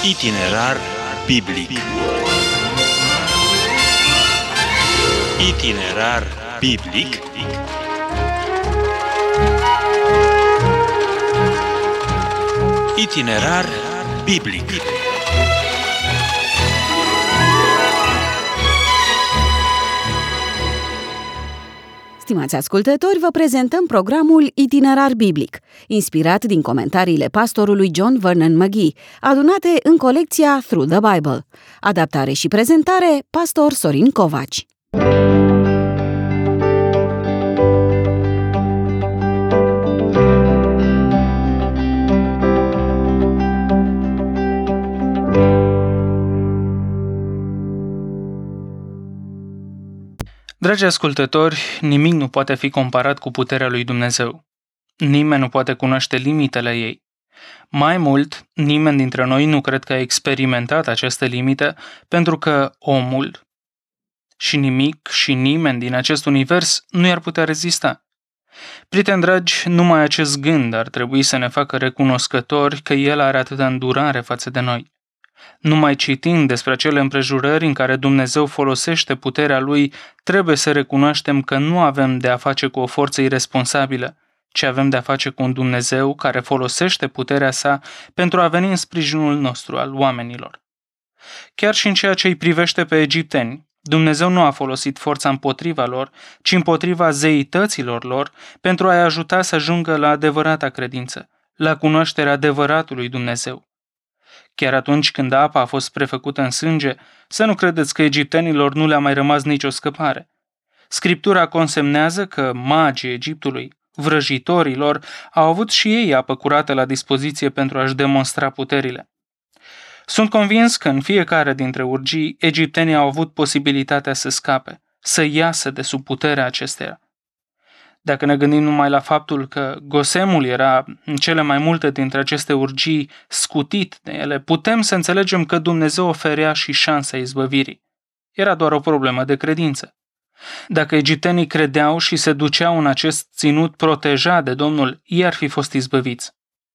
Itinerar biblic. Itinerar biblic. Itinerar biblic. Stimați ascultători, vă prezentăm programul Itinerar biblic, inspirat din comentariile pastorului John Vernon McGee, adunate în colecția Through the Bible. Adaptare și prezentare, pastor Sorin Covaci. Dragi ascultători, nimic nu poate fi comparat cu puterea lui Dumnezeu. Nimeni nu poate cunoaște limitele ei. Mai mult, nimeni dintre noi nu cred că a experimentat această limită, pentru că omul și nimic și nimeni din acest univers nu i-ar putea rezista. Prieteni dragi, numai acest gând ar trebui să ne facă recunoscători că El are atâta îndurare față de noi. Numai citind despre acele împrejurări în care Dumnezeu folosește puterea Lui, trebuie să recunoaștem că nu avem de a face cu o forță iresponsabilă, ci avem de a face cu un Dumnezeu care folosește puterea Sa pentru a veni în sprijinul nostru al oamenilor. Chiar și în ceea ce îi privește pe egipteni, Dumnezeu nu a folosit forța împotriva lor, ci împotriva zeităților lor, pentru a-i ajuta să ajungă la adevărata credință, la cunoașterea adevăratului Dumnezeu. Chiar atunci când apa a fost prefăcută în sânge, să nu credeți că egiptenilor nu le-a mai rămas nicio scăpare. Scriptura consemnează că magii Egiptului, vrăjitorilor, au avut și ei apă curată la dispoziție pentru a-și demonstra puterile. Sunt convins că în fiecare dintre urgii, egiptenii au avut posibilitatea să scape, să iasă de sub puterea acesteia. Dacă ne gândim numai la faptul că Gosemul era în cele mai multe dintre aceste urgii scutit de ele, putem să înțelegem că Dumnezeu oferea și șansa izbăvirii. Era doar o problemă de credință. Dacă egiptenii credeau și se duceau în acest ținut protejat de Domnul, ei ar fi fost izbăviți.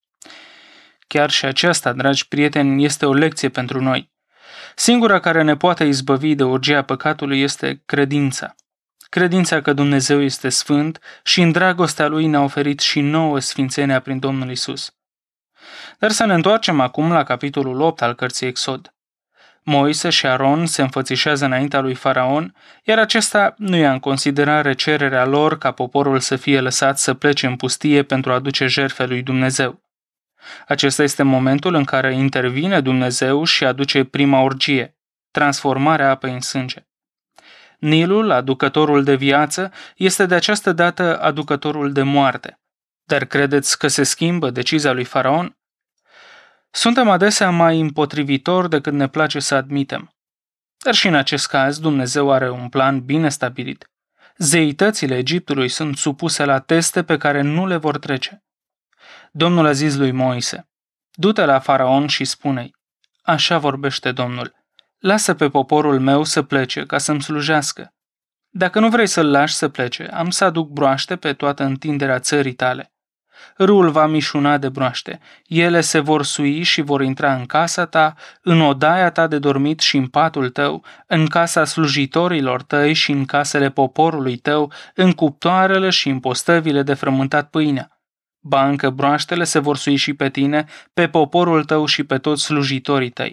Chiar și aceasta, dragi prieteni, este o lecție pentru noi. Singura care ne poate izbăvi de urgia păcatului este credința. Credința că Dumnezeu este sfânt și în dragostea Lui ne-a oferit și nouă sfințenia prin Domnul Isus. Dar să ne întoarcem acum la capitolul 8 al cărții Exod. Moise și Aron se înfățișează înaintea lui Faraon, iar acesta nu ia în considerare cererea lor ca poporul să fie lăsat să plece în pustie pentru a aduce jertfe lui Dumnezeu. Acesta este momentul în care intervine Dumnezeu și aduce prima orgie, transformarea apei în sânge. Nilul, aducătorul de viață, este de această dată aducătorul de moarte. Dar credeți că se schimbă decizia lui Faraon? Suntem adesea mai împotrivitori decât ne place să admitem. Dar și în acest caz Dumnezeu are un plan bine stabilit. Zeitățile Egiptului sunt supuse la teste pe care nu le vor trece. Domnul a zis lui Moise: du-te la Faraon și spune-i: așa vorbește Domnul. Lasă pe poporul meu să plece ca să-mi slujească. Dacă nu vrei să-l lași să plece, am să aduc broaște pe toată întinderea țării tale. Râul va mișuna de broaște, ele se vor sui și vor intra în casa ta, în odaia ta de dormit și în patul tău, în casa slujitorilor tăi și în casele poporului tău, în cuptoarele și în postăvile de frământat pâinea. Ba încă broaștele se vor sui și pe tine, pe poporul tău și pe toți slujitorii tăi.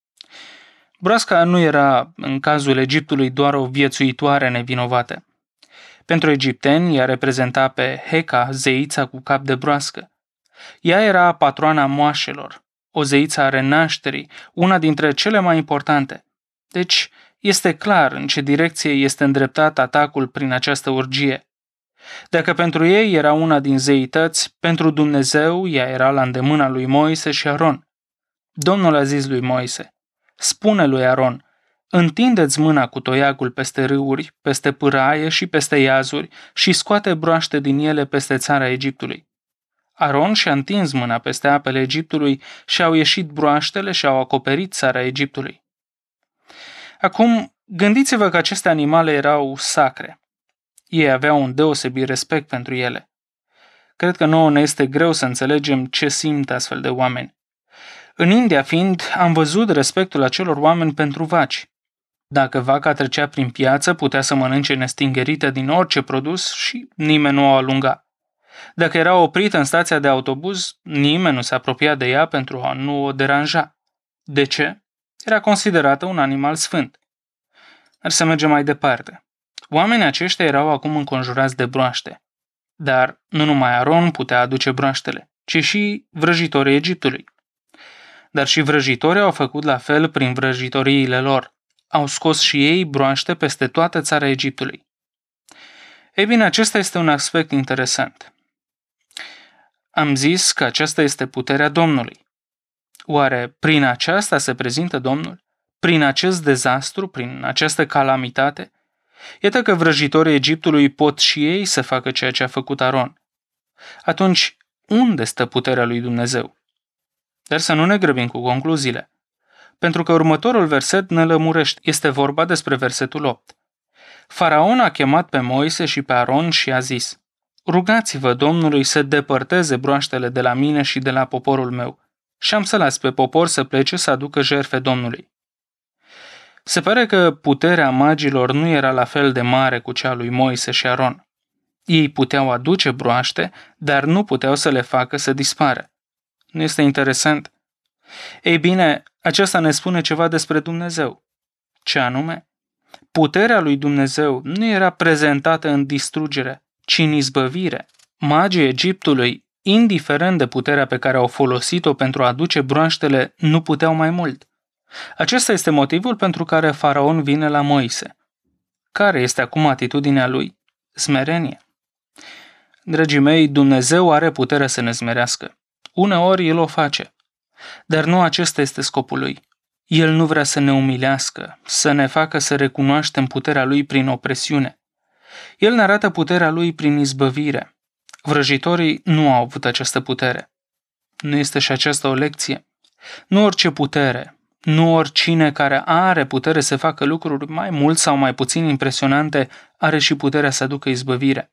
Broasca nu era, în cazul Egiptului, doar o viețuitoare nevinovată. Pentru egipteni, ea reprezenta pe Heca, zeița cu cap de broască. Ea era patroana moașelor, o zeiță a renașterii, una dintre cele mai importante. Deci, este clar în ce direcție este îndreptat atacul prin această urgie. Dacă pentru ei era una din zeități, pentru Dumnezeu ea era la îndemâna lui Moise și Aron. Domnul a zis lui Moise: spune lui Aron: întindeți mâna cu toiagul peste râuri, peste pâraie și peste iazuri și scoate broaște din ele peste țara Egiptului. Aron și-a întins mâna peste apele Egiptului și au ieșit broaștele și au acoperit țara Egiptului. Acum, gândiți-vă că aceste animale erau sacre. Ei aveau un deosebit respect pentru ele. Cred că nouă ne este greu să înțelegem ce simt astfel de oameni. În India fiind, am văzut respectul acelor oameni pentru vaci. Dacă vaca trecea prin piață, putea să mănânce nestingerită din orice produs și nimeni nu o alunga. Dacă era oprită în stația de autobuz, nimeni nu se apropia de ea pentru a nu o deranja. De ce? Era considerată un animal sfânt. Ar să mergem mai departe. Oamenii aceștia erau acum înconjurați de broaște. Dar nu numai Aron putea aduce broaștele, ci și vrăjitorii Egiptului. Dar și vrăjitorii au făcut la fel prin vrăjitoriile lor. Au scos și ei broaște peste toată țara Egiptului. Ei bine, acesta este un aspect interesant. Am zis că aceasta este puterea Domnului. Oare prin aceasta se prezintă Domnul? Prin acest dezastru, prin această calamitate? Iată că vrăjitorii Egiptului pot și ei să facă ceea ce a făcut Aron. Atunci, unde stă puterea lui Dumnezeu? Dar să nu ne grăbim cu concluziile. Pentru că următorul verset ne lămurește. Este vorba despre versetul 8. Faraon a chemat pe Moise și pe Aron și a zis: rugați-vă Domnului să depărteze broaștele de la mine și de la poporul meu și am să las pe popor să plece să aducă jertfe Domnului. Se pare că puterea magilor nu era la fel de mare cu cea lui Moise și Aron. Ei puteau aduce broaște, dar nu puteau să le facă să dispară. Nu este interesant? Ei bine, aceasta ne spune ceva despre Dumnezeu. Ce anume? Puterea lui Dumnezeu nu era prezentată în distrugere, ci în izbăvire. Magii Egiptului, indiferent de puterea pe care au folosit-o pentru a aduce broaștele, nu puteau mai mult. Acesta este motivul pentru care Faraon vine la Moise. Care este acum atitudinea lui? Smerenie. Dragii mei, Dumnezeu are puterea să ne smerească. Uneori El o face. Dar nu acesta este scopul Lui. El nu vrea să ne umilească, să ne facă să recunoaștem puterea Lui prin opresiune. El ne arată puterea Lui prin izbăvire. Vrăjitorii nu au avut această putere. Nu este și aceasta o lecție? Nu orice putere, nu oricine care are putere să facă lucruri mai mult sau mai puțin impresionante are și puterea să aducă izbăvire.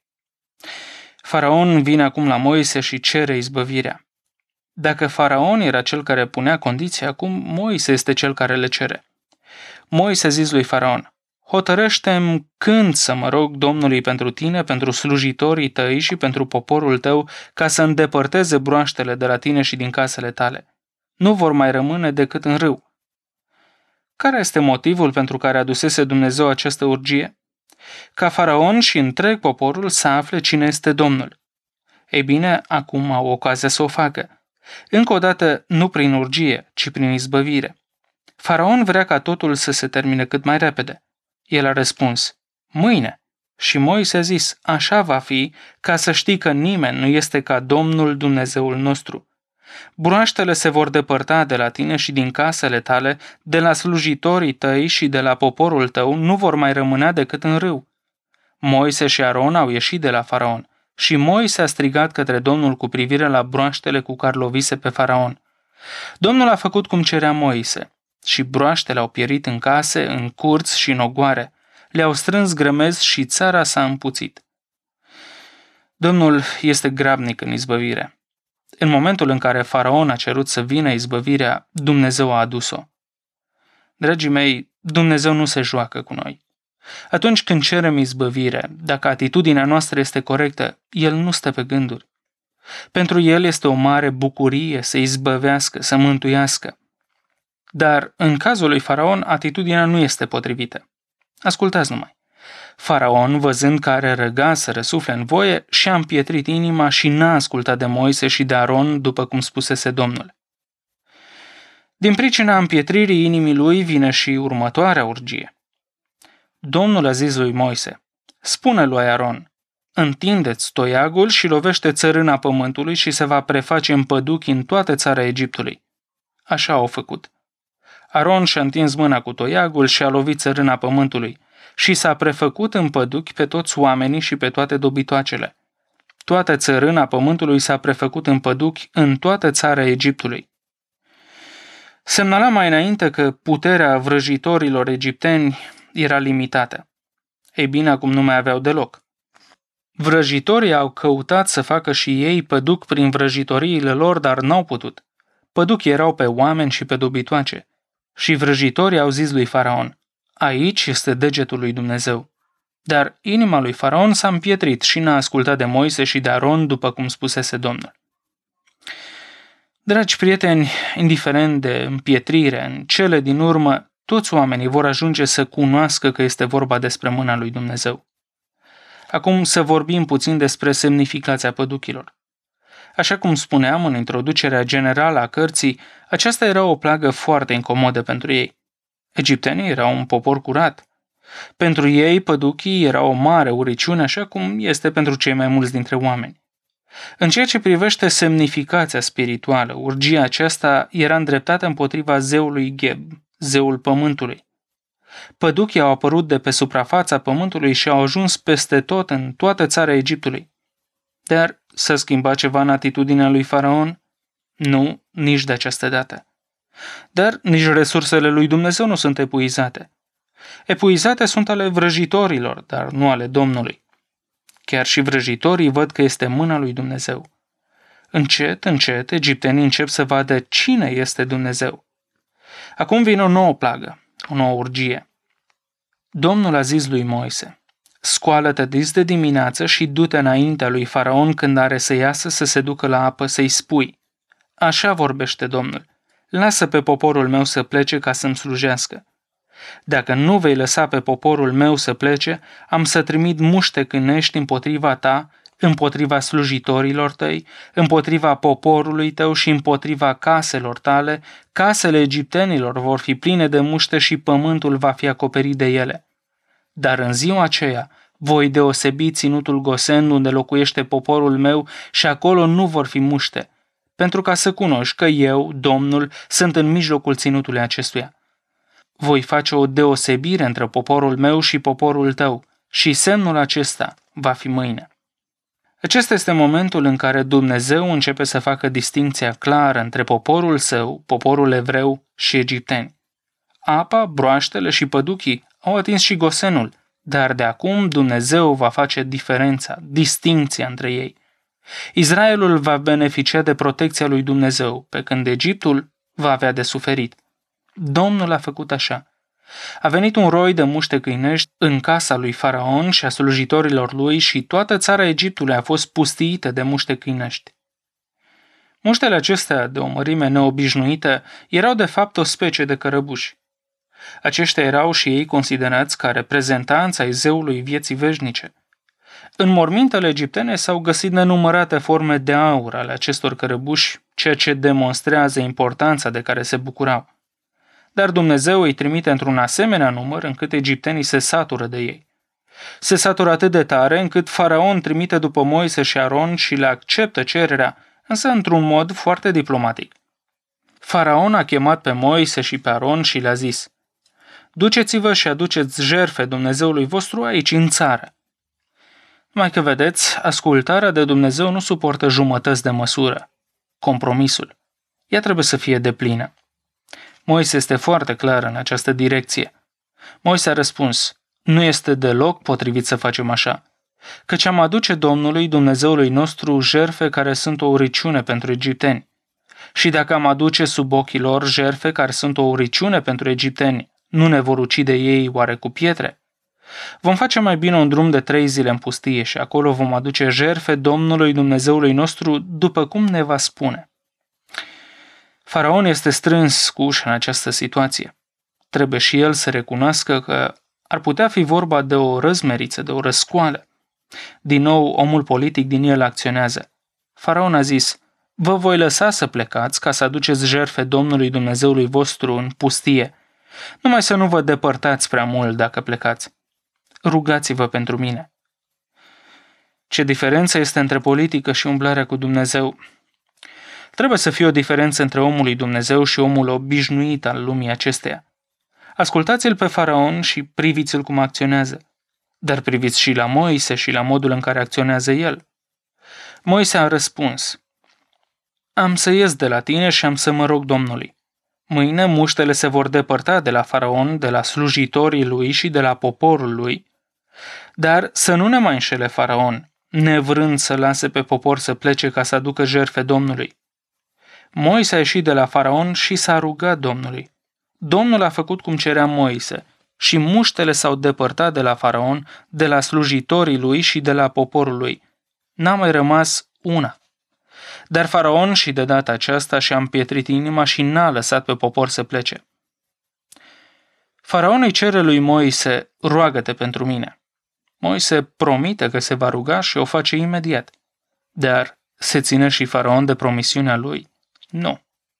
Faraon vine acum la Moise și cere izbăvirea. Dacă Faraon era cel care punea condiții, acum Moise este cel care le cere. Moise a zis lui Faraon: hotărăște-mi când să mă rog Domnului pentru tine, pentru slujitorii tăi și pentru poporul tău, ca să îndepărteze broaștele de la tine și din casele tale. Nu vor mai rămâne decât în râu. Care este motivul pentru care adusese Dumnezeu această urgie? Ca Faraon și întreg poporul să afle cine este Domnul. Ei bine, acum au ocazia să o facă. Încă o dată, nu prin urgie, ci prin izbăvire. Faraon vrea ca totul să se termine cât mai repede. El a răspuns: mâine. Și Moise a zis: așa va fi, ca să știi că nimeni nu este ca Domnul Dumnezeul nostru. Broaștele se vor depărta de la tine și din casele tale, de la slujitorii tăi și de la poporul tău, nu vor mai rămâne decât în râu. Moise și Aron au ieșit de la Faraon. Și Moise a strigat către Domnul cu privire la broaștele cu care lovise pe Faraon. Domnul a făcut cum cerea Moise și broaștele au pierit în case, în curți și în ogoare. Le-au strâns grămezi și țara s-a împuțit. Domnul este grabnic în izbăvire. În momentul în care Faraon a cerut să vină izbăvirea, Dumnezeu a adus-o. Dragii mei, Dumnezeu nu se joacă cu noi. Atunci când cerem izbăvire, dacă atitudinea noastră este corectă, El nu stă pe gânduri. Pentru El este o mare bucurie să izbăvească, să mântuiască. Dar în cazul lui Faraon, atitudinea nu este potrivită. Ascultați numai. Faraon, văzând că are răgaz să răsufle în voie, și-a împietrit inima și n-a ascultat de Moise și de Aron, după cum spusese Domnul. Din pricina împietririi inimii lui vine și următoarea urgie. Domnul a zis lui Moise: spune lui Aron: întindeți toiagul și lovește țărâna pământului și se va preface în păduchi în toată țara Egiptului. Așa au făcut. Aron și-a întins mâna cu toiagul și a lovit țărâna pământului și s-a prefăcut în păduchi pe toți oamenii și pe toate dobitoacele. Toată țărâna pământului s-a prefăcut în păduchi în toată țara Egiptului. Semnala mai înainte că puterea vrăjitorilor egipteni era limitată. Ei bine, acum nu mai aveau deloc. Vrăjitorii au căutat să facă și ei păduc prin vrăjitoriile lor, dar n-au putut. Păduchii erau pe oameni și pe dobitoace. Și vrăjitorii au zis lui Faraon: aici este degetul lui Dumnezeu. Dar inima lui Faraon s-a împietrit și n-a ascultat de Moise și de Aron, după cum spusese Domnul. Dragi prieteni, indiferent de împietrire, în cele din urmă, toți oamenii vor ajunge să cunoască că este vorba despre mâna lui Dumnezeu. Acum să vorbim puțin despre semnificația păduchilor. Așa cum spuneam în introducerea generală a cărții, aceasta era o plagă foarte incomodă pentru ei. Egiptenii erau un popor curat. Pentru ei, păduchii erau o mare uriciune, așa cum este pentru cei mai mulți dintre oameni. În ceea ce privește semnificația spirituală, urgia aceasta era îndreptată împotriva zeului Geb, zeul pământului. Păduchii au apărut de pe suprafața pământului și au ajuns peste tot în toată țara Egiptului. Dar s-a schimbat ceva în atitudinea lui Faraon? Nu, nici de această dată. Dar nici resursele lui Dumnezeu nu sunt epuizate. Epuizate sunt ale vrăjitorilor, dar nu ale Domnului. Chiar și vrăjitorii văd că este mâna lui Dumnezeu. Încet, încet, egiptenii încep să vadă cine este Dumnezeu. Acum vine o nouă plagă, o nouă urgie. Domnul a zis lui Moise: scoală-te dis de dimineață și du-te înaintea lui Faraon când are să iasă să se ducă la apă, să-i spui: așa vorbește Domnul, lasă pe poporul meu să plece ca să-mi slujească. Dacă nu vei lăsa pe poporul meu să plece, am să trimit muște câinești împotriva ta, împotriva slujitorilor tăi, împotriva poporului tău și împotriva caselor tale. Casele egiptenilor vor fi pline de muște și pământul va fi acoperit de ele. Dar în ziua aceea voi deosebi ținutul Gosen, unde locuiește poporul meu, și acolo nu vor fi muște, pentru ca să cunoști că eu, Domnul, sunt în mijlocul ținutului acestuia. Voi face o deosebire între poporul meu și poporul tău, și semnul acesta va fi mâine. Acesta este momentul în care Dumnezeu începe să facă distincția clară între poporul său, poporul evreu și egipteni. Apa, broaștele și păduchii au atins și Gosenul, dar de acum Dumnezeu va face diferența, distincția între ei. Israelul va beneficia de protecția lui Dumnezeu, pe când Egiptul va avea de suferit. Domnul a făcut așa. A venit un roi de muște câinești în casa lui Faraon și a slujitorilor lui și toată țara Egiptului a fost pustiită de muște câinești. Muștele acestea, de o mărime neobișnuită, erau de fapt o specie de cărăbuși. Aceștia erau și ei considerați ca reprezentanți ai zeului vieții veșnice. În mormintele egiptene s-au găsit nenumărate forme de aur ale acestor cărăbuși, ceea ce demonstrează importanța de care se bucurau. Dar Dumnezeu îi trimite într-un asemenea număr încât egiptenii se satură de ei. Se satură atât de tare încât Faraon trimite după Moise și Aron și le acceptă cererea, însă într-un mod foarte diplomatic. Faraon a chemat pe Moise și pe Aron și le-a zis: duceți-vă și aduceți jertfe Dumnezeului vostru aici în țară. Numai că vedeți, ascultarea de Dumnezeu nu suportă jumătăți de măsură. Compromisul. Ea trebuie să fie deplină. Moise este foarte clar în această direcție. Moise a răspuns: nu este deloc potrivit să facem așa, căci am aduce Domnului, Dumnezeului nostru, jertfe care sunt o uriciune pentru egipteni. Și dacă am aduce sub ochii lor jertfe care sunt o uriciune pentru egipteni, nu ne vor ucide ei oare cu pietre? Vom face mai bine un drum de 3 zile în pustie și acolo vom aduce jertfe Domnului, Dumnezeului nostru, după cum ne va spune. Faraon este strâns cu ușa în această situație. Trebuie și el să recunoască că ar putea fi vorba de o răzmeriță, de o răscoală. Din nou, omul politic din el acționează. Faraon a zis: vă voi lăsa să plecați ca să aduceți jertfe Domnului Dumnezeului vostru în pustie, numai să nu vă depărtați prea mult dacă plecați. Rugați-vă pentru mine. Ce diferență este între politică și umblarea cu Dumnezeu? Trebuie să fie o diferență între omul lui Dumnezeu și omul obișnuit al lumii acesteia. Ascultați-l pe Faraon și priviți-l cum acționează, dar priviți și la Moise și la modul în care acționează el. Moise a răspuns: am să ies de la tine și am să mă rog Domnului. Mâine muștele se vor depărta de la Faraon, de la slujitorii lui și de la poporul lui, dar să nu ne mai înșele Faraon, nevrând să lase pe popor să plece ca să aducă jertfe Domnului. Moise a ieșit de la faraon și s-a rugat Domnului. Domnul a făcut cum cerea Moise și muștele s-au depărtat de la faraon, de la slujitorii lui și de la poporul lui. N-a mai rămas una. Dar faraon și de data aceasta și-a împietrit inima și n-a lăsat pe popor să plece. Faraon îi cere lui Moise, roagă-te pentru mine. Moise promite că se va ruga și o face imediat. Dar se ține și faraon de promisiunea lui? Nu.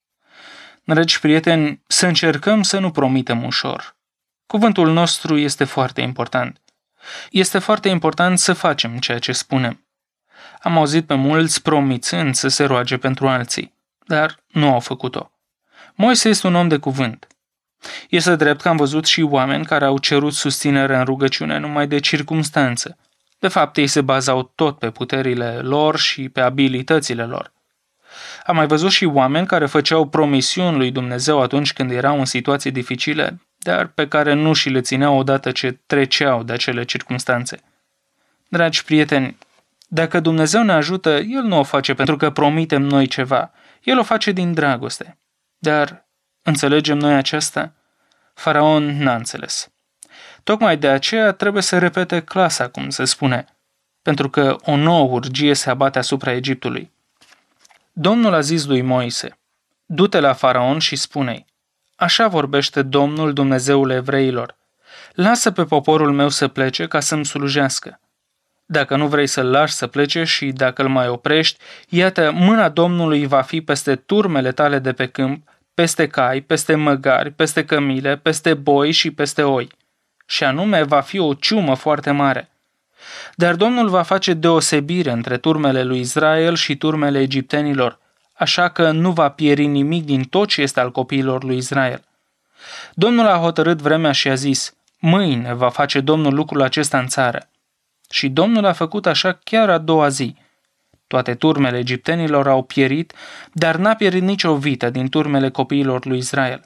Dragi prieteni, să încercăm să nu promitem ușor. Cuvântul nostru este foarte important. Este foarte important să facem ceea ce spunem. Am auzit pe mulți promițând să se roage pentru alții, dar nu au făcut-o. Moise este un om de cuvânt. Este drept că am văzut și oameni care au cerut susținere în rugăciune numai de circumstanță. De fapt, ei se bazau tot pe puterile lor și pe abilitățile lor. Am mai văzut și oameni care făceau promisiuni lui Dumnezeu atunci când erau în situații dificile, dar pe care nu și le țineau odată ce treceau de acele circumstanțe. Dragi prieteni, dacă Dumnezeu ne ajută, El nu o face pentru că promitem noi ceva. El o face din dragoste. Dar înțelegem noi aceasta? Faraon n-a înțeles. Tocmai de aceea trebuie să repete clasa, cum se spune, pentru că o nouă urgie se abate asupra Egiptului. Domnul a zis lui Moise, du-te la faraon și spune-i, așa vorbește Domnul Dumnezeul evreilor, lasă pe poporul meu să plece ca să-mi slujească. Dacă nu vrei să-l lași să plece și dacă îl mai oprești, iată, mâna Domnului va fi peste turmele tale de pe câmp, peste cai, peste măgari, peste cămile, peste boi și peste oi. Și anume va fi o ciumă foarte mare. Dar Domnul va face deosebire între turmele lui Israel și turmele egiptenilor, așa că nu va pieri nimic din tot ce este al copiilor lui Israel. Domnul a hotărât vremea și a zis, mâine va face Domnul lucrul acesta în țară. Și Domnul a făcut așa chiar a doua zi. Toate turmele egiptenilor au pierit, dar n-a pierit nicio vită din turmele copiilor lui Israel.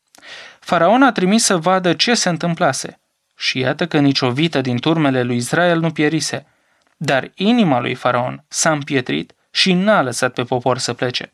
Faraon a trimis să vadă ce se întâmplase. Și iată că nicio vită din turmele lui Israel nu pierise, dar inima lui Faraon s-a împietrit și n-a lăsat pe popor să plece.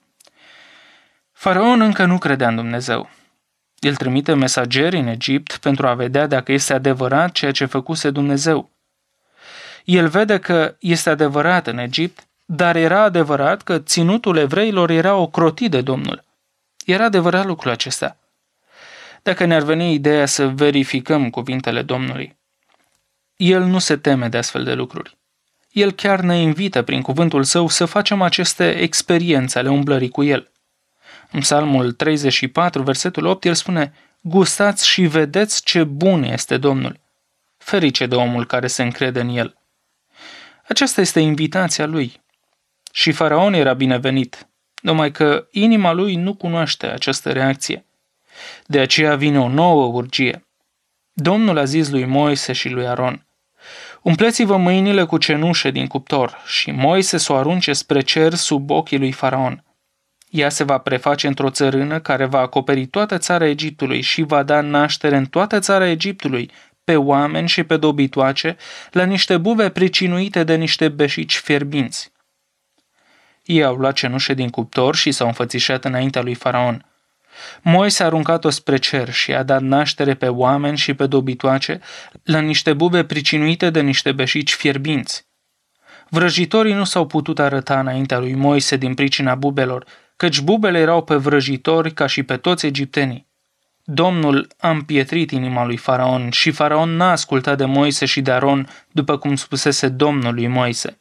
Faraon încă nu credea în Dumnezeu. El trimite mesageri în Egipt pentru a vedea dacă este adevărat ceea ce făcuse Dumnezeu. El vede că este adevărat în Egipt, dar era adevărat că ținutul evreilor era ocrotit de Domnul. Era adevărat lucrul acesta. Dacă ne-ar veni ideea să verificăm cuvintele Domnului. El nu se teme de astfel de lucruri. El chiar ne invită prin cuvântul său să facem aceste experiențe ale umblării cu el. În Psalmul 34, versetul 8, el spune, gustați și vedeți ce bun este Domnul. Ferice de omul care se încrede în el. Aceasta este invitația lui. Și Faraon era binevenit, numai că inima lui nu cunoaște această reacție. De aceea vine o nouă urgie. Domnul a zis lui Moise și lui Aron, umpleți-vă mâinile cu cenușă din cuptor și Moise să o arunce spre cer sub ochii lui Faraon. Ea se va preface într-o țărână care va acoperi toată țara Egiptului și va da naștere în toată țara Egiptului, pe oameni și pe dobitoace, la niște buve pricinuite de niște beșici fierbinți. Ei au luat cenușă din cuptor și s-au înfățișat înaintea lui Faraon. Moise a aruncat-o spre cer și a dat naștere pe oameni și pe dobitoace la niște bube pricinuite de niște beșici fierbinți. Vrăjitorii nu s-au putut arăta înaintea lui Moise din pricina bubelor, căci bubele erau pe vrăjitori ca și pe toți egiptenii. Domnul a împietrit inima lui Faraon și Faraon n-a ascultat de Moise și de Aron, după cum spusese Domnul lui Moise.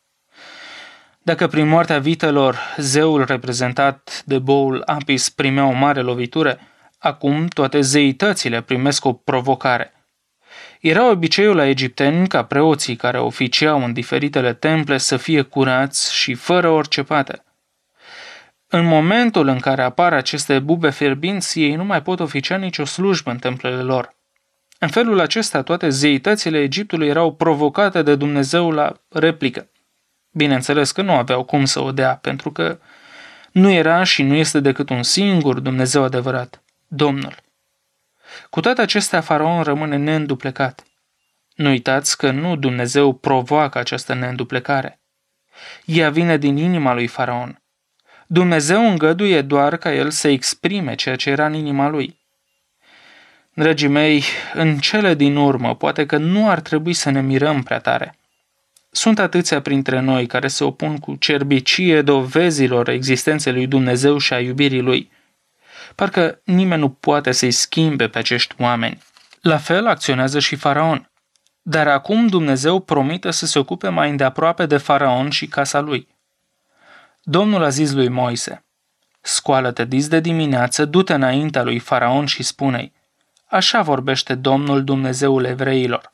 Dacă prin moartea vitelor zeul reprezentat de boul Apis primea o mare lovitură, acum toate zeitățile primesc o provocare. Era obiceiul la egipteni ca preoții care oficiau în diferitele temple să fie curați și fără orice pată. În momentul în care apar aceste bube fierbinți, ei nu mai pot oficia nicio slujbă în templele lor. În felul acesta, toate zeitățile Egiptului erau provocate de Dumnezeu la replică. Bineînțeles că nu aveau cum să o dea, pentru că nu era și nu este decât un singur Dumnezeu adevărat, Domnul. Cu toate acestea, Faraon rămâne neînduplecat. Nu uitați că nu Dumnezeu provoacă această neînduplecare. Ea vine din inima lui Faraon. Dumnezeu îngăduie doar ca el să exprime ceea ce era în inima lui. Dragii mei, în cele din urmă, poate că nu ar trebui să ne mirăm prea tare. Sunt atâția printre noi care se opun cu cerbicie dovezilor existenței lui Dumnezeu și a iubirii lui. Parcă nimeni nu poate să-i schimbe pe acești oameni. La fel acționează și Faraon. Dar acum Dumnezeu promite să se ocupe mai îndeaproape de Faraon și casa lui. Domnul a zis lui Moise: scoală-te dis de dimineață, du-te înaintea lui Faraon și spune-i: așa vorbește Domnul Dumnezeul evreilor.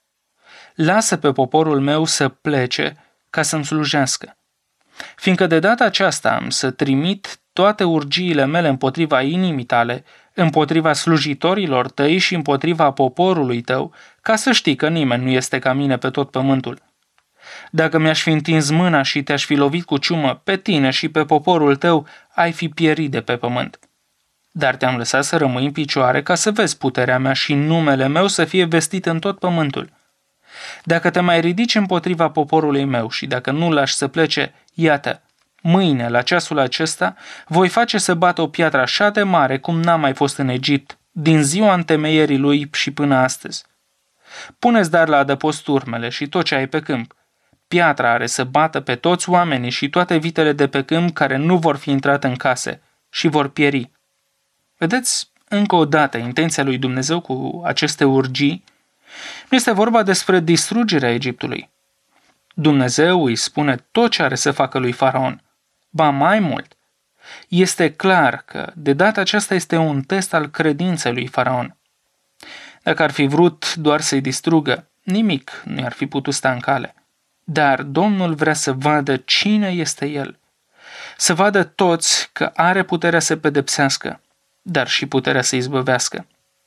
Lasă pe poporul meu să plece ca să-mi slujească. Fiindcă de data aceasta am să trimit toate urgiile mele împotriva inimii tale, împotriva slujitorilor tăi și împotriva poporului tău, ca să știi că nimeni nu este ca mine pe tot pământul. Dacă mi-aș fi întins mâna și te-aș fi lovit cu ciumă pe tine și pe poporul tău, ai fi pierit de pe pământ. Dar te-am lăsat să rămâi în picioare ca să vezi puterea mea și numele meu să fie vestit în tot pământul. Dacă te mai ridici împotriva poporului meu și dacă nu lași să plece, iată, mâine, la ceasul acesta, voi face să bată o piatră așa de mare cum n-a mai fost în Egipt, din ziua întemeierii lui și până astăzi. Puneți dar la adăpost turmele și tot ce ai pe câmp. Piatra are să bată pe toți oamenii și toate vitele de pe câmp care nu vor fi intrate în case și vor pieri. Vedeți, încă o dată, intenția lui Dumnezeu cu aceste urgii nu este vorba despre distrugerea Egiptului. Dumnezeu îi spune tot ce are să facă lui Faraon. Ba mai mult, este clar că de data aceasta este un test al credinței lui Faraon. Dacă ar fi vrut doar să-i distrugă, nimic nu i-ar fi putut sta în cale. Dar Domnul vrea să vadă cine este El. Să vadă toți că are puterea să pedepsească, dar și puterea să izbăvească.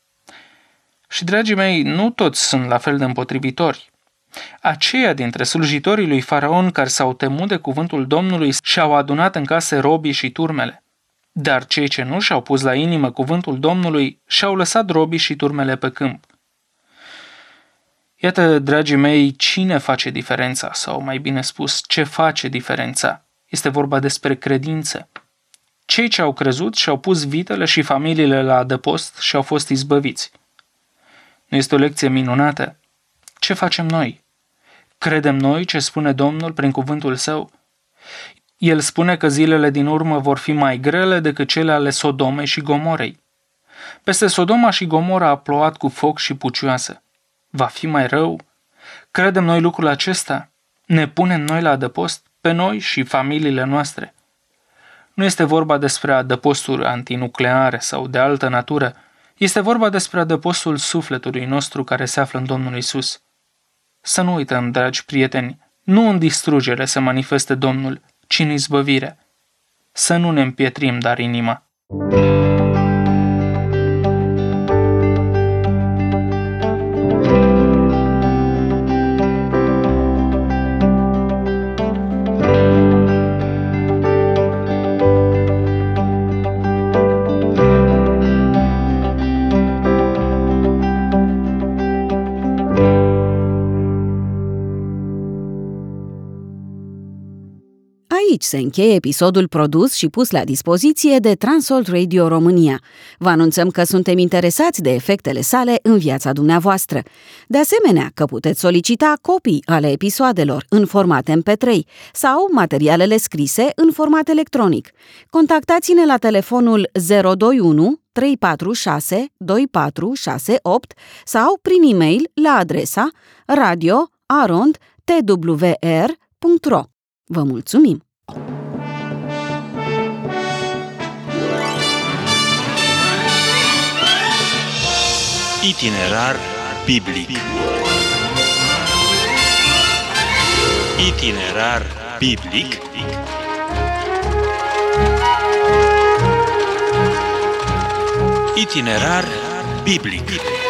Și, dragii mei, nu toți sunt la fel de împotrivitori. Aceia dintre slujitorii lui Faraon care s-au temut de cuvântul Domnului și-au adunat în case robii și turmele. Dar cei ce nu și-au pus la inimă cuvântul Domnului și-au lăsat robii și turmele pe câmp. Iată, dragii mei, cine face diferența, sau mai bine spus, ce face diferența. Este vorba despre credință. Cei ce au crezut și-au pus vitele și familiile la adăpost și au fost izbăviți. Nu este o lecție minunată? Ce facem noi? Credem noi ce spune Domnul prin cuvântul Său? El spune că zilele din urmă vor fi mai grele decât cele ale Sodomei și Gomorei. Peste Sodoma și Gomora a plouat cu foc și pucioasă. Va fi mai rău? Credem noi lucrul acesta? Ne punem noi la adăpost? Pe noi și familiile noastre? Nu este vorba despre adăposturi antinucleare sau de altă natură. Este vorba despre adăpostul sufletului nostru care se află în Domnul Iisus. Să nu uităm, dragi prieteni, nu în distrugere se manifeste Domnul, ci în izbăvire. Să nu ne împietrim, dar inima. Aici se încheie episodul produs și pus la dispoziție de Transworld Radio România. Vă anunțăm că suntem interesați de efectele sale în viața dumneavoastră. De asemenea, că puteți solicita copii ale episoadelor în format MP3 sau materialele scrise în format electronic. Contactați-ne la telefonul 021 346 2468 sau prin e-mail la adresa radio@twr.ro. Vă mulțumim! Itinerar biblic. Itinerar biblic. Itinerar biblic.